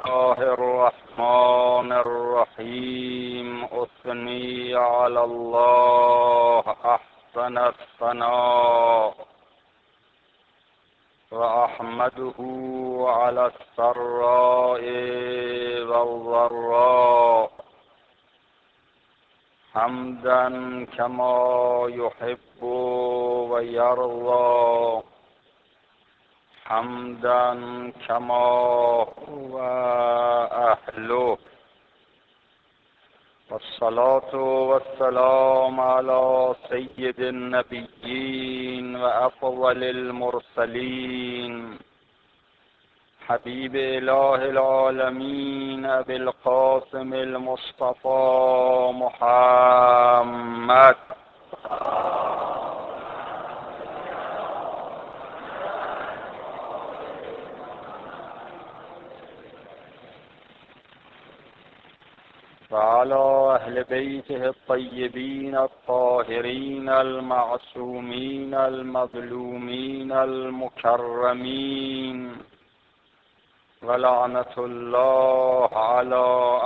الله الرحمن الرحيم أثني على الله أحسن الثناء وأحمده على السراء والضراء حمدا كما يحب ويرضى حمدا كما هو أهله والصلاة والسلام على سيد النبيين وأفضل المرسلين حبيب إله العالمين أبي القاسم المصطفى محمد وعلى أهل بيته الطيبين الطاهرين المعصومين المظلومين المكرمين ولعنة الله على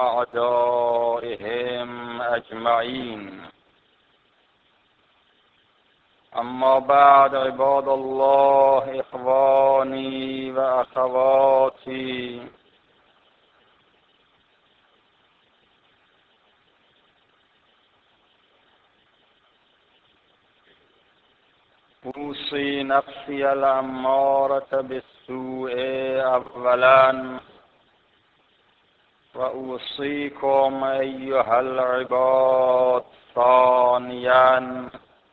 أعدائهم أجمعين. أما بعد، عباد الله، إخواني وأخواتي، أوصي نفسي الأمارة بالسوء أولا، وأوصيكم أيها العباد ثانيا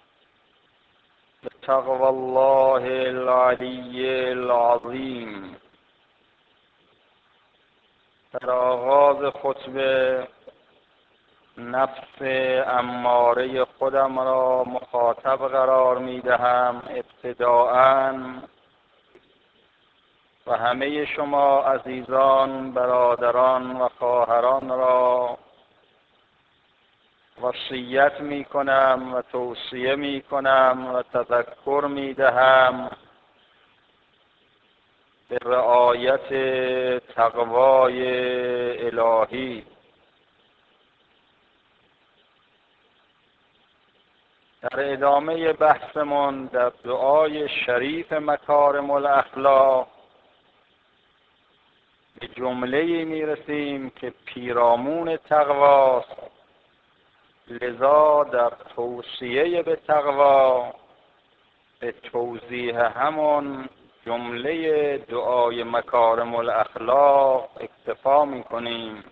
بتقوى الله العلي العظيم. در آغاز خطبه نفس اماره خودم را مخاطب قرار می دهم ابتداءً و همه شما عزیزان، برادران و خواهران را وصیت می کنم و توصیه می کنم و تذکر می دهم به رعایت تقوای الهی. در ادامه بحثمون در دعای شریف مکارم الاخلاق به جمله‌ای میرسیم که پیرامون تقواست، لذا در توصیه به تقوا به توضیح همون جمله دعای مکارم الاخلاق اکتفا میکنیم.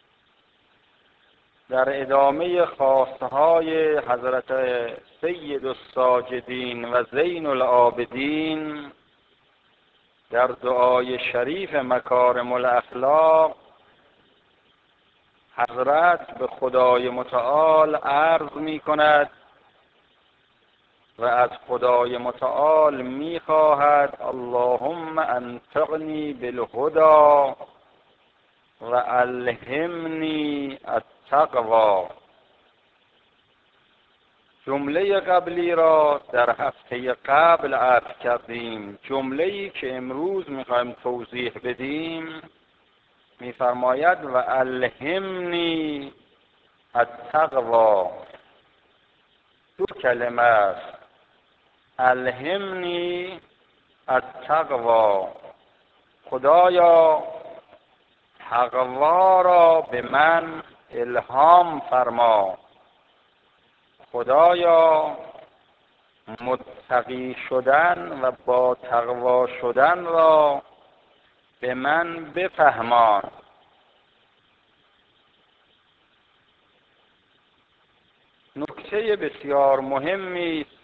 در ادامه خواستهای حضرت سید الساجدین و زین العابدین در دعای شریف مکارم الاخلاق، حضرت به خدای متعال عرض می کند و از خدای متعال می خواهد اللهم انطقنی بالهدی و الهمنی التقوی. جمله قبلی را در هفته قبل عرض کردیم. جمله‌ای که امروز می‌خوایم توضیح بدیم می‌فرماید و الهمنی التقوی. دو کلمه است. الهمنی التقوی، خدایا تقوا را به من الهام فرما، خدایا متقی شدن و با تقوا شدن را به من بفهمان. نکته بسیار مهمی است.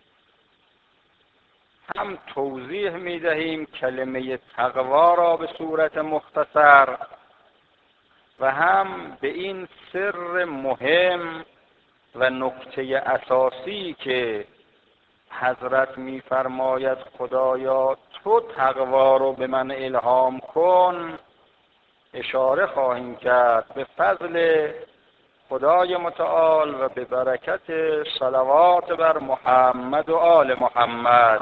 هم توضیح می دهیم کلمه تقوا را به صورت مختصر و هم به این سر مهم و نکته اساسی که حضرت می‌فرماید خدایا تو تقوا رو به من الهام کن اشاره خواهیم کرد به فضل خدای متعال و به برکت صلوات بر محمد و آل محمد.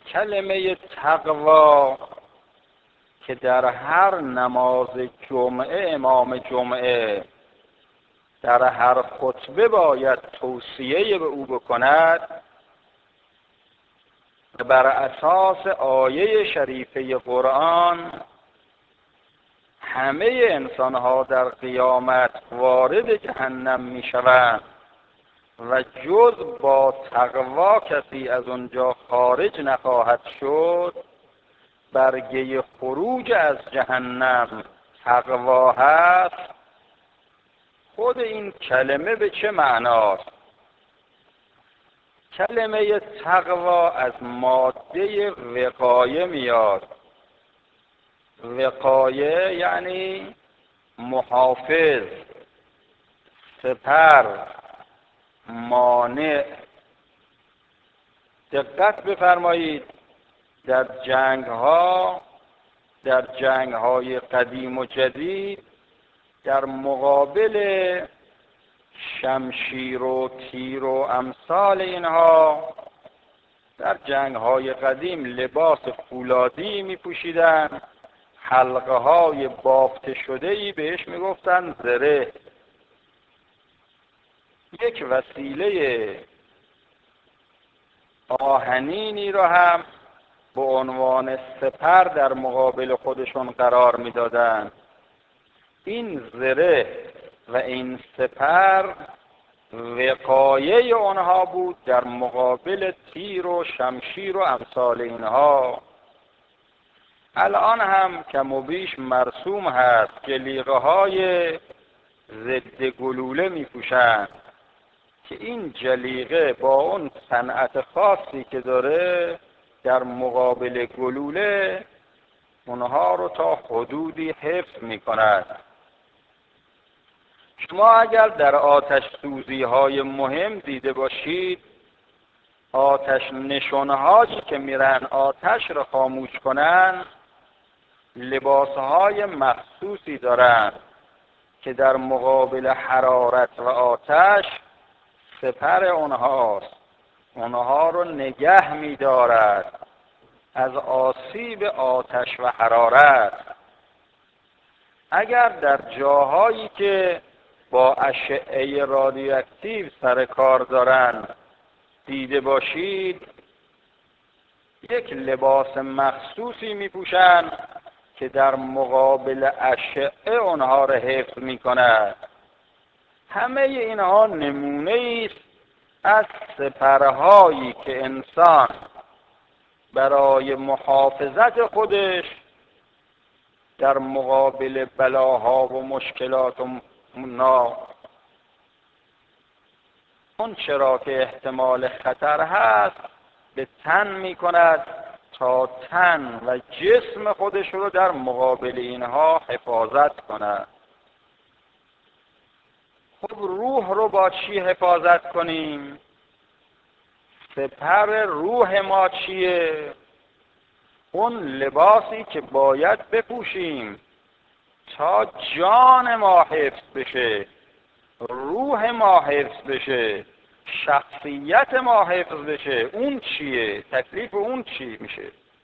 کلمه تقوا که در هر نماز جمعه امام جمعه در هر خطبه باید توصیه به او بکند و بر اساس آیه شریفه قرآن همه انسانها در قیامت وارد جهنم می شوند و جز با تقوا کسی از اونجا خارج نخواهد شد، برگه خروج از جهنم تقوا هست. خود این کلمه به چه معناست؟ کلمه تقوا از ماده وقایه میاد. وقایه یعنی محافظ، سپر، مانع. دقت بفرمایید، در جنگ‌های قدیم و جدید در مقابل شمشیر و تیر و امثال اینها در جنگ‌های قدیم لباس فولادی می‌پوشیدند، حلقه‌های بافته شده‌ای بهش می‌گفتن زره. یک وسیله آهنینی را هم به عنوان سپر در مقابل خودشون قرار می‌دادند. این زره و این سپر وقایه آنها بود در مقابل تیر و شمشیر و امثال اینها. الان هم کم و بیش مرسوم هست، جلیقه‌های ضد گلوله می‌پوشند که این جلیقه با اون صنعت خاصی که داره در مقابل گلوله اونها رو تا حدودی حفظ می‌کند. شما اگر در آتش سوزی‌های مهم دیده باشید، آتش نشانهایی که میرن آتش رو خاموش کنن لباسهای مخصوصی دارن که در مقابل حرارت و آتش سپر اونها رو نگه می‌دارد از آسیب آتش و حرارت. اگر در جاهایی که با اشعه رادیواکتیو سر کار دارن دیده باشید، یک لباس مخصوصی میپوشن که در مقابل اشعه اونها را حفظ میکند. همه اینها نمونه است از سپرهایی که انسان برای محافظت خودش در مقابل بلاها و مشکلات و اون چرا که احتمال خطر هست به تن می کند تا تن و جسم خودش رو در مقابل اینها حفاظت کند. خب روح رو با چی حفاظت کنیم؟ سپر روح ما چیه؟ اون لباسی که باید بپوشیم تا جان ما حفظ بشه، روح ما حفظ بشه، شخصیت ما حفظ بشه. اون چیه؟ تکلیف اون چی میشه؟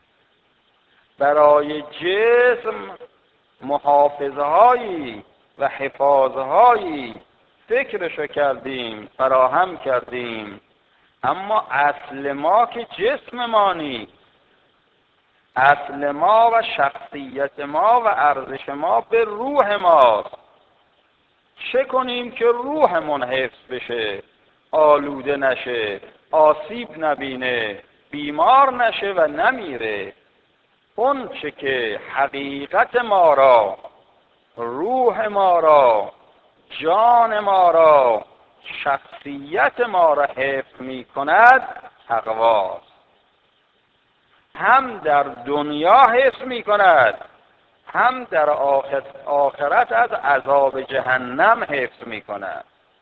برای جسم محافظه‌هایی و حفاظه‌هایی فکرشو کردیم، فراهم کردیم، اما اصل ما که جسم ما نیست. اصل ما و شخصیت ما و ارزش ما به روح ماست. چه کنیم که روحمون حفظ بشه، آلوده نشه، آسیب نبینه، بیمار نشه و نمیره؟ اون چه که حقیقت ما را، روح ما را، جان ما را، شخصیت ما را حفظ می کند تقواست. هم در دنیا حفظ می کند، هم در آخرت از عذاب جهنم حفظ می کند.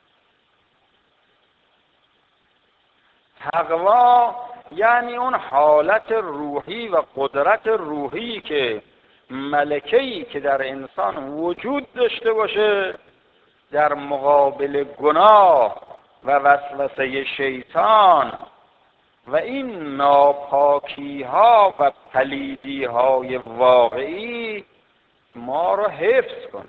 تقوا یعنی اون حالت روحی و قدرت روحی که ملکه‌ای که در انسان وجود داشته باشه در مقابل گناه و وسوسه شیطان و این ناپاکی ها و پلیدی های واقعی ما رو حفظ کنه.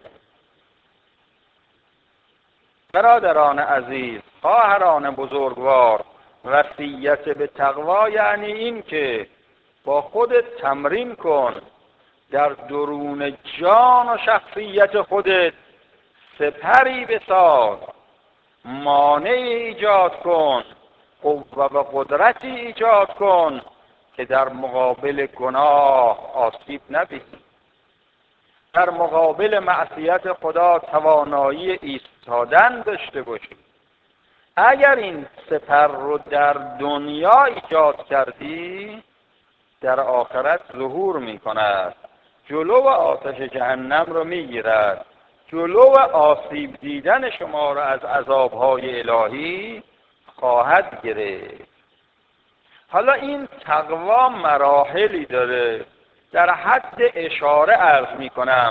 برادران عزیز، خواهران بزرگوار، وصیت به تقوا یعنی این که با خودت تمرین کن، در درون جان و شخصیت خودت سپری بساز، مانع ایجاد کن، قوه و قدرتی ایجاد کن که در مقابل گناه آسیب نبینی، در مقابل معصیت خدا توانایی ایستادن داشته باشی. اگر این سپر رو در دنیا ایجاد کردی، در آخرت ظهور می کند، جلو آتش جهنم رو می گیرد، جلو آسیب دیدن شما را از عذابهای الهی خواهد گرفت. حالا این تقوا مراحلی داره، در حد اشاره عرض می کنم.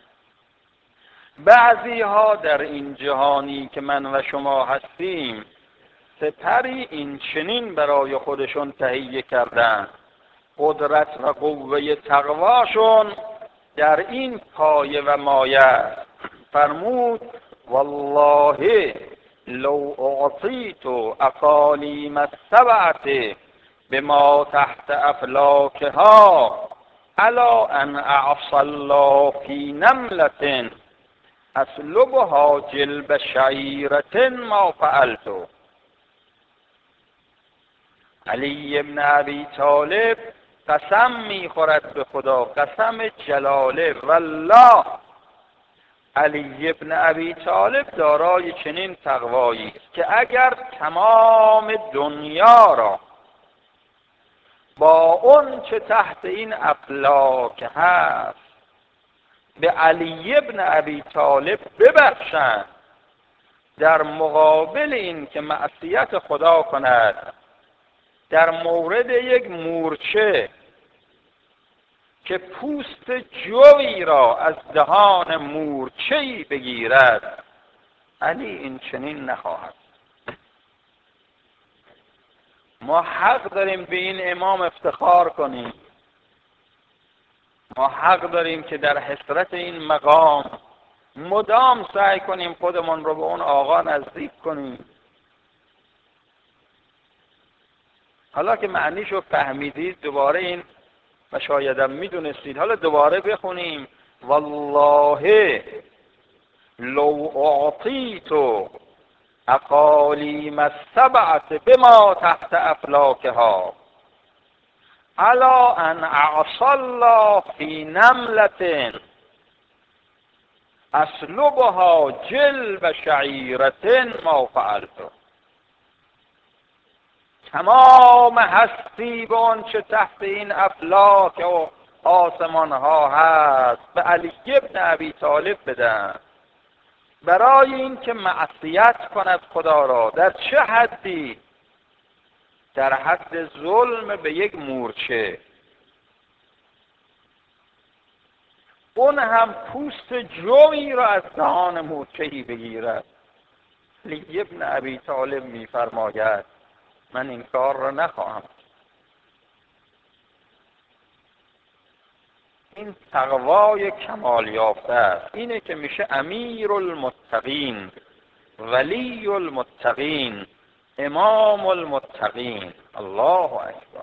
بعضی ها در این جهانی که من و شما هستیم سپری این چنین برای خودشون تهیه کردن، قدرت و قوه تقواشون در این پایه و مایه. فرمود والله لو اعطیت اقالیم السبعه بما تحت افلاکها الا ان اعصى الله فی نملة اسلبها جلب شعیرة ما فعلت. علی ابن ابی طالب قسم میخورد به خدا، قسم جلاله، والله علی ابن ابی طالب دارای چنین تقوایی است که اگر تمام دنیا را با اون چه تحت این افلاک هست به علی ابن ابی طالب ببخشند، در مقابل این که معصیت خدا کند، در مورد یک مورچه که پوست جوی را از دهان مورچه‌ای بگیرد، علی این چنین نخواهد. ما حق داریم به این امام افتخار کنیم، ما حق داریم که در حسرت این مقام مدام سعی کنیم خودمون رو به اون آقا نزدیک کنیم. حالا که معنیشو فهمیدید دوباره این و شایدم میدونستید، حالا دوباره بخونیم والله لو اعطیت اقالیم السبعه بما تحت افلاکها الا ان اعصى الله فی نملة اسلبها جلب شعیرة ما فعلت. تمام هستی به اون چه تحت این افلاک و آسمان ها هست به علی ابن ابی طالب بدن، برای این که معصیت کند خدا را. در چه حدی؟ در حد ظلم به یک مورچه، اون هم پوست جوی را از دهان مورچه‌ای بگیرد. علی ابن ابی طالب می‌فرماید من این کار را نخواهم. این تقوای کمال یافته است، اینه که میشه امیر المتقین، ولی المتقین، امام المتقین. الله اکبر.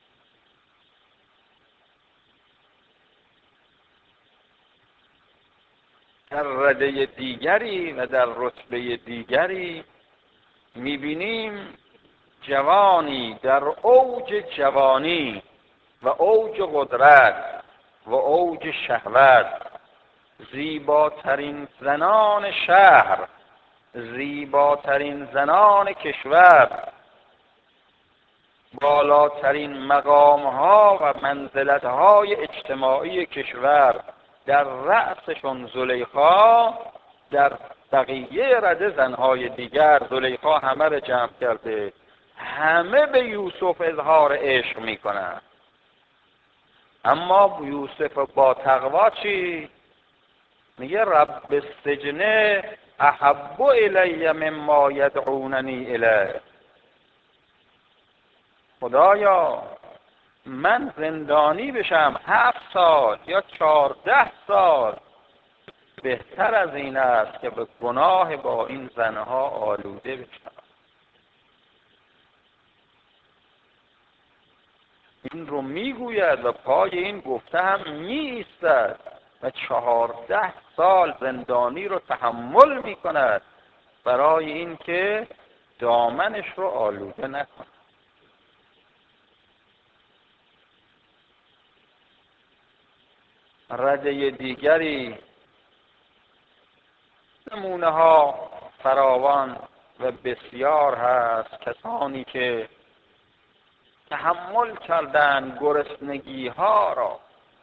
در رده دیگری و در رتبه دیگری میبینیم جوانی در اوج جوانی و اوج قدرت و اوج شهوت، زیباترین زنان شهر، زیباترین زنان کشور، بالاترین مقامها و منزلتهای اجتماعی کشور در رأسشون زلیخا، در بقیه رده زنهای دیگر زلیخا همه رو جمع کرده، همه به یوسف اظهار عشق میکنن. اما یوسف با تقوا چی؟ میگه رب السجن احب الی مما یدعوننی الیه. خدایا من زندانی بشم 7 سال یا 14 سال، بهتر از این است که به گناه با این زنها آلوده بشم. این رو میگوید و پای این گفته هم می ایستد و 14 سال زندانی رو تحمل میکند برای این که دامنش رو آلوده نکند. رده دیگری نمونه ها فراوان و بسیار هست. کسانی که تحمل کردن گرسنگی ها را،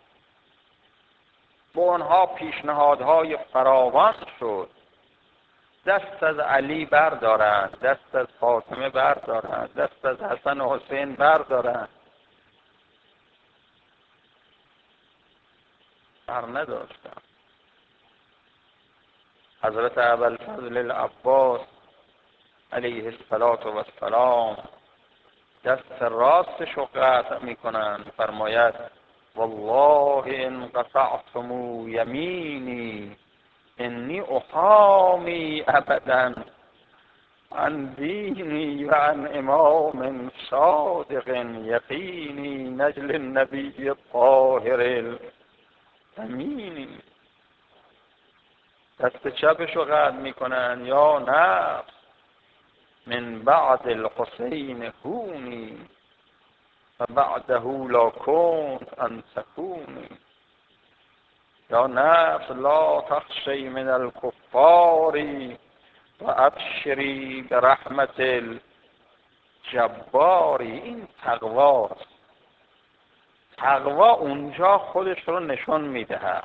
به آنها پیشنهادهای فراوان شد، دست از علی بردارند، دست از فاطمه بردارند، دست از حسن و حسین بردارند، بر نداشتند. حضرت ابوالفضل العباس علیه السلام دست راستش رو قطع میکنند، فرماید والله ان قطعتم یمینی انی احامی ابدا عن دینی و عن امام صادق یقینی نجل النبی الطاهر الامینی. دست چپش رو قطع میکنن، یا نفس من بعد الحسین هونی و بعده لا کن ان تکونی. یا نفس لا تخشی من الکفار و ابشری برحمت الجبار. این تقواست. تقوا اونجا خودش رو نشون میده.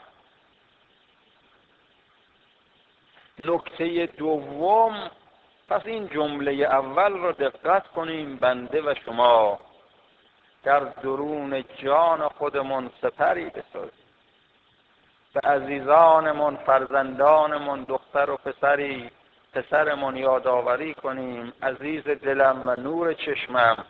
نکته دوم، پس این جمله اول رو دقت کنیم. بنده و شما در درون جان خودمون سپری بسازیم، به عزیزانمون، فرزندانمون، دختر و پسرمون یادآوری کنیم عزیز دلم و نور چشمم،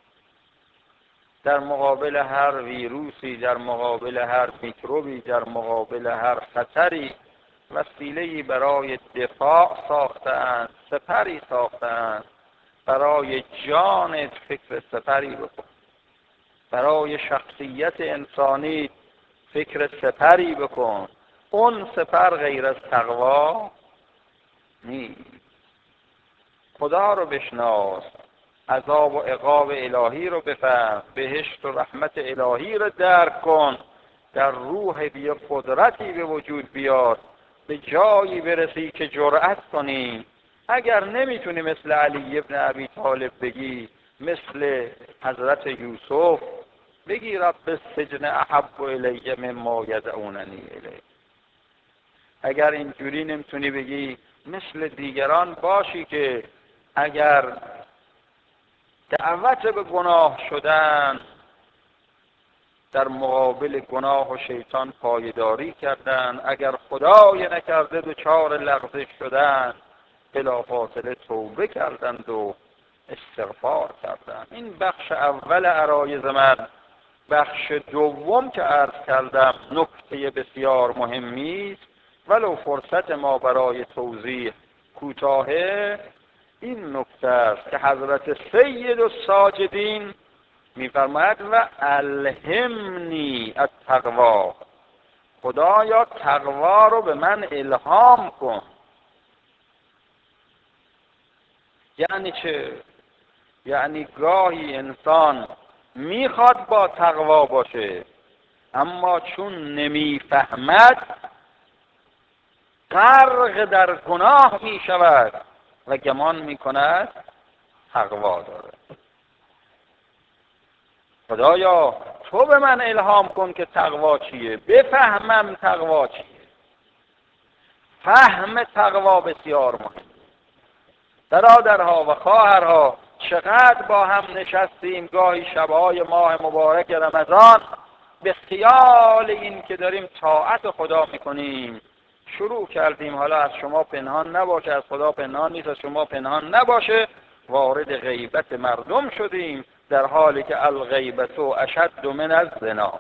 در مقابل هر ویروسی، در مقابل هر میکروبی، در مقابل هر خطری وسیله‌ای برای دفاع ساختند، سپری ساختند. برای جانت فکر سپری بکن، برای شخصیت انسانی فکر سپری بکن. اون سپر غیر از تقوا نیست. خدا رو بشناس، عذاب و عقاب الهی رو بفهم، بهشت و رحمت الهی رو درک کن، در روح بی قدرتی به وجود بیاد، به جایی برسی که جرأت کنی. اگر نمیتونی مثل علی ابن ابی طالب بگی، مثل حضرت یوسف بگی رب السجن احب الی مما یدعوننی الیه. اگر اینجوری نمیتونی بگی، مثل دیگران باشی که اگر دعوت به گناه شدن در مقابل گناه و شیطان پایداری کردن، اگر خدای نکرده دچار لغزش شدن بلافاصله توبه کردند و استغفار کردند. این بخش اول عرایض من. بخش دوم که عرض کردم نکته بسیار مهمی است، ولو فرصت ما برای توضیح کوتاهه. این نکته است که حضرت سید الساجدین می‌فرماید و الهمنی التقوا، خدایا تقوا رو به من الهام کن. یعنی چه؟ یعنی گاهی انسان میخواد با تقوا باشه، اما چون نمیفهمد غرق در گناه میشود و گمان میکند تقوا داره. خدایا تو به من الهام کن که تقوا چیه، بفهمم تقوا چیه. فهم تقوا بسیار مهم. برادرها و خواهرها، چقدر با هم نشستیم گاهی شبهای ماه مبارک رمضان به خیال این که داریم طاعت خدا میکنیم شروع کردیم، حالا از شما پنهان نباشه، از خدا پنهان نیست، از شما پنهان نباشه، وارد غیبت مردم شدیم، در حالی که الغیبت اشد من الزنا.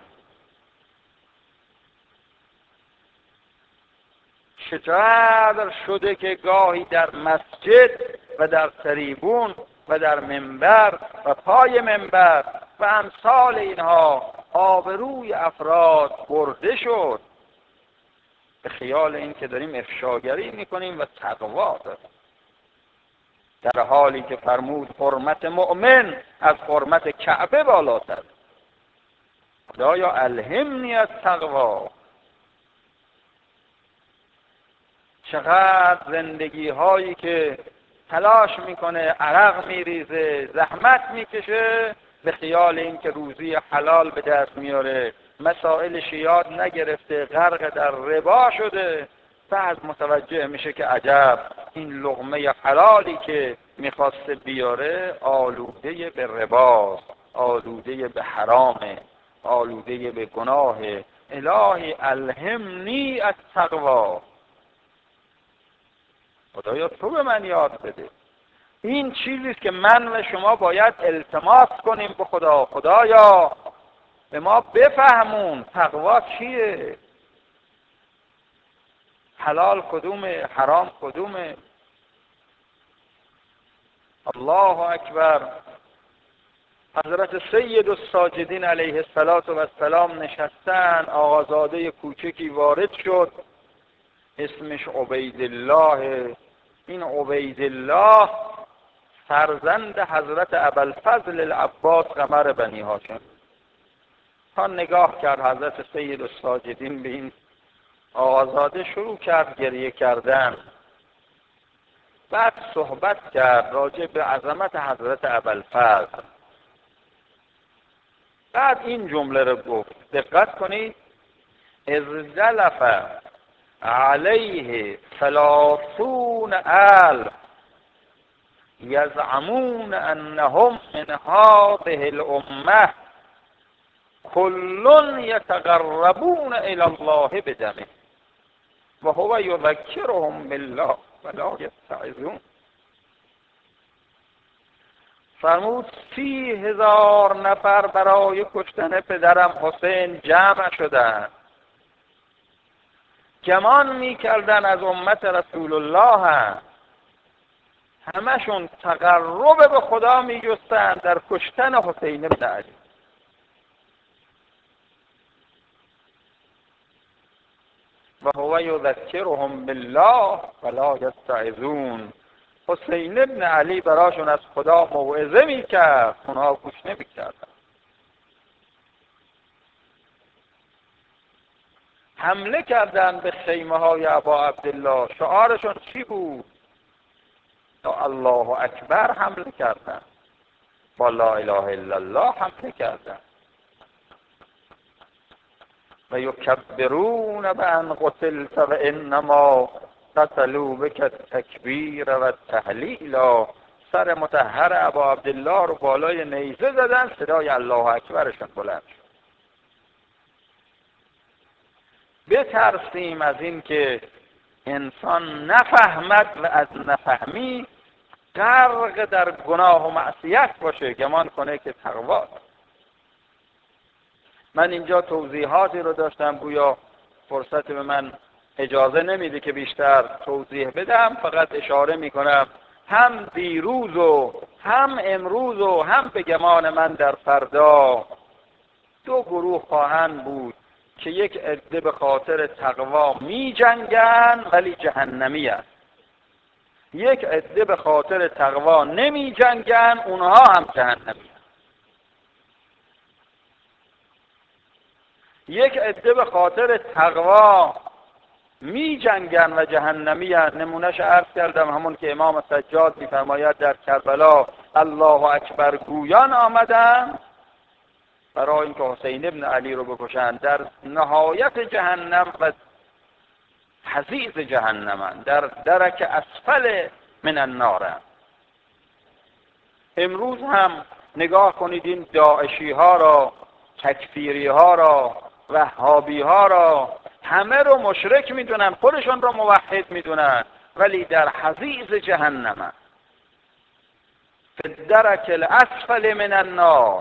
چقدر شده که گاهی در مسجد و در تریبون و در منبر و پای منبر و امثال اینها آبروی افراد برده شد به خیال این که داریم افشاگری میکنیم و تقوا داریم، در حالی که فرمود حرمت مؤمن از حرمت کعبه بالاتر. خدایا الهمنی از تقوا. چقدر زندگی هایی که تلاش میکنه، عرق میریزه، زحمت میکشه به خیال این که روزی حلال به دست میاره، مسائلش یاد نگرفته، غرق در ربا شده، بعد متوجه میشه که عجب این لقمه حلالی که میخواسته بیاره آلوده به رباست، آلوده به حرامه، آلوده به گناه. الهی الهمنی از تقوا. خدایا تو به من یاد بده. این چیزیست که من و شما باید التماس کنیم به خدا. خدایا به ما بفهمون تقوا چیه، حلال کدومه، حرام کدومه. الله اکبر. حضرت سید الساجدین علیه السلام نشستن، آقازاده کوچکی وارد شد اسمش عبیدالله. این عبیدالله فرزند حضرت ابوالفضل العباس قمر بنی هاشم. تا نگاه کرد حضرت سید الساجدین به این آقازاده، شروع کرد گریه کردن. بعد صحبت کرد راجع به عظمت حضرت ابوالفضل. بعد این جمله رو گفت، دقت کنید: اذ زلف علیه 30,000 یزعمون انهم من هذه الامه كل یتقربون الی الله بدمه و هو یذکرهم بالله ولا یتعظون. فرمود 30,000 نفر برای کشتن پدرم حسین جمع شدند، گمان میکردن از امت رسول الله هم. همشون تقرب به خدا میجستن در کشتن حسین بن علی. و هو یذکرهم بالله ولا یتعظون. حسین بن علی براشون از خدا موعظه میکرد، اونها گوش نمیکردن. حمله کردن به خیمه های ابا عبدالله. شعارشون چی بود؟ یا الله اکبر حمله کردن، با لا اله الا الله حمله کردن. و یکبرون بان قتلت و انما قتلوا بک التکبیر و التهلیلا. سر مطهر ابا عبدالله رو بالای نیزه زدن، صدای الله اکبرشون بلند شد. بترسیم از این که انسان نفهمد و از نفهمی غرق در گناه و معصیت باشه، گمان کنه که تقوا. من اینجا توضیحاتی رو داشتم، گویا فرصت به من اجازه نمیده که بیشتر توضیح بدم، فقط اشاره میکنم هم دیروز و هم امروز و هم به گمان من در فردا دو گروه خواهند بود که یک عده به خاطر تقوا می جنگن ولی جهنمی هست، یک عده به خاطر تقوا نمی جنگن، اونها هم جهنمی هست. یک عده به خاطر تقوا می جنگن و جهنمی هست. نمونهش عرض کردم، همون که امام سجاد می فرماید در کربلا الله اکبر گویان آمدن برای اینکه حسین ابن علی رو بکشند، در نهایت جهنم و حضیض جهنم، در درک اسفل من النار. امروز هم نگاه کنید این داعشی ها را، تکفیری ها را، وهابی ها را، همه رو مشرک میدونن، خودشون رو موحد میدونن، ولی در حضیض جهنم. الدرک الاسفل من النار.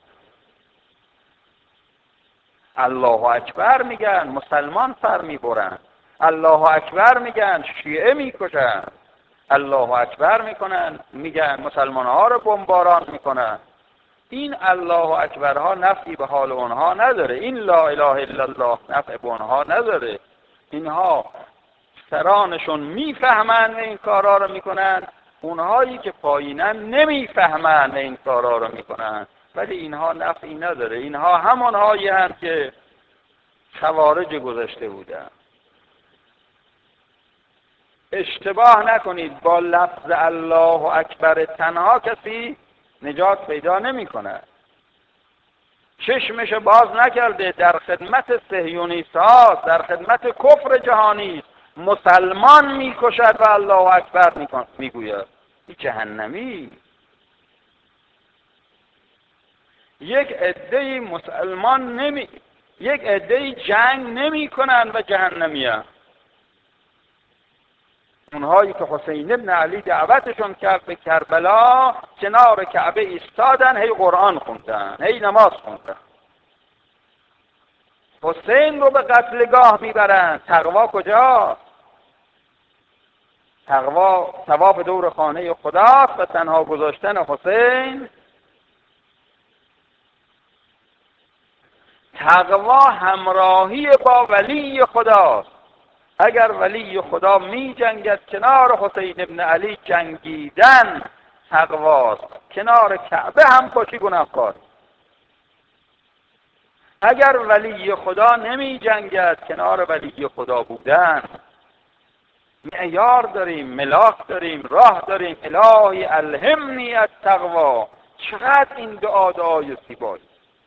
الله اکبر میگن، مسلمان سر میبرن. الله اکبر میگن، شیعه میکشن. الله اکبر میکنن، میگن مسلمان ها رو بمباران میکنن. این الله اکبرها نفعی به حال اونها نداره. این لا اله الا الله نفع به اونها نداره. اینها سرانشون میفهمن این کارا رو میکنن، اونهایی که پایینن نمیفهمن این کارا رو میکنن، ولی اینها نفعی نداره. اینها همانهایی هستند که خوارج گذشته بودن. اشتباه نکنید، با لفظ الله اکبر تنها کسی نجات پیدا نمیکنه. چشمش باز نکرده، در خدمت صهیونیست هاست، در خدمت کفر جهانی، مسلمان میکشد و الله اکبر میگوید. این جهنمی. یک عده مسلمان یک عده جنگ نمی کنن و جهنمی هست. اونهایی که حسین ابن علی دعوتشون کرد به کربلا، کنار کعبه ایستادن، هی قرآن خوندن، هی نماز خوندن. حسین رو به قتلگاه میبرن. تقوا کجا؟ تقوا طواف دور خانه خداست و تنها گذاشتن حسین. تقوا همراهی با ولی خداست. اگر ولی خدا می جنگد، کنار حسین ابن علی جنگیدن تقواست. کنار کعبه هم کشی گناهکار. اگر ولی خدا نمی جنگد، کنار ولی خدا بودن. معیار داریم، ملاک داریم، راه داریم. الهی الهمنی التقوا. چقدر این دعای زیبایی.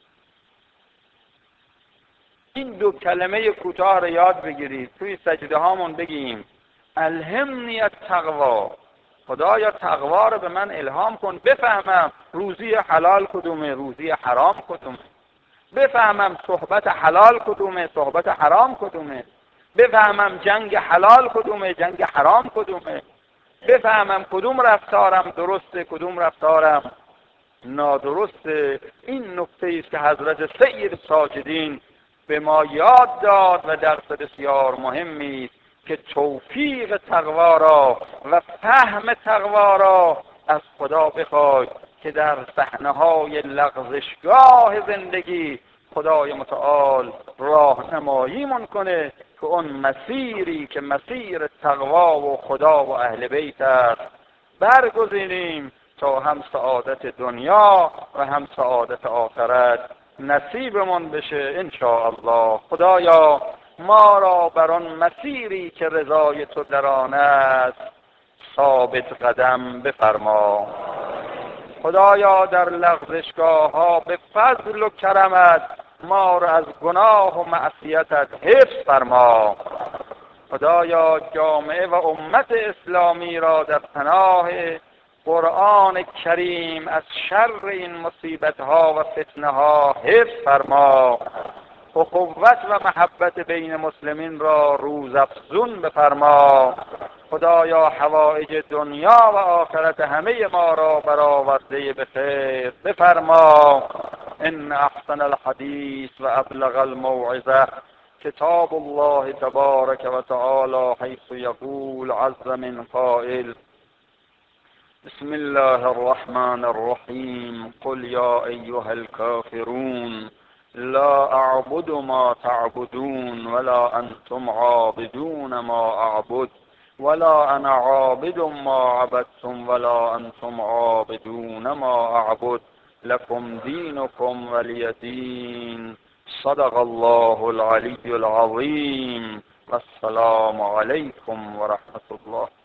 این دو کلمه کوتاه رو یاد بگیرید، توی سجده هامون بگیم الهمنی التقوا. خدایا تقوا رو به من الهام کن، بفهمم روزی حلال کدومه، روزی حرام کدومه، بفهمم صحبت حلال کدومه، صحبت حرام کدومه، بفهمم جنگ حلال کدومه، جنگ حرام کدومه، بفهمم کدوم رفتارم درسته، کدوم رفتارم نادرسته. این نکته است که حضرت سید ساجدین به ما یاد داد و درس بسیار مهمی است که توفیق تقوا را و فهم تقوا را از خدا بخواید که در صحنه‌های لغزشگاه زندگی خدای متعال راهنماییمون کنه که اون مسیری که مسیر تقوا و خدا و اهل بیت است برگزینیم تا هم سعادت دنیا و هم سعادت آخرت نصیبمون بشه ان شاء الله. خدایا ما را بر آن مسیری که رضای تو در آن است ثابت قدم بفرما. خدایا در لغزشگاه ها به فضل و کرمت ما را از گناه و معصیتت حفظ فرما. خدایا جامعه و امت اسلامی را در پناه قرآن کریم از شر این مصیبت ها و فتنه ها حفظ فرما. اخوت و محبت بین مسلمین را روزافزون بفرما. خدایا حوائج دنیا و آخرت همه ما را برآورده به خیر بفرما. ان احسن الحدیث و ابلغ الموعظه کتاب الله تبارک و تعالی حیث یقول عز من قائل بسم الله الرحمن الرحیم قل یا ایها الكافرون لا اعبد ما تعبدون ولا انتم عابدون ما اعبد ولا انا عابد ما عبدتم ولا انتم عابدون ما اعبد لكم دينكم ولي دين. صدق الله العلي العظيم. والسلام عليكم ورحمة الله.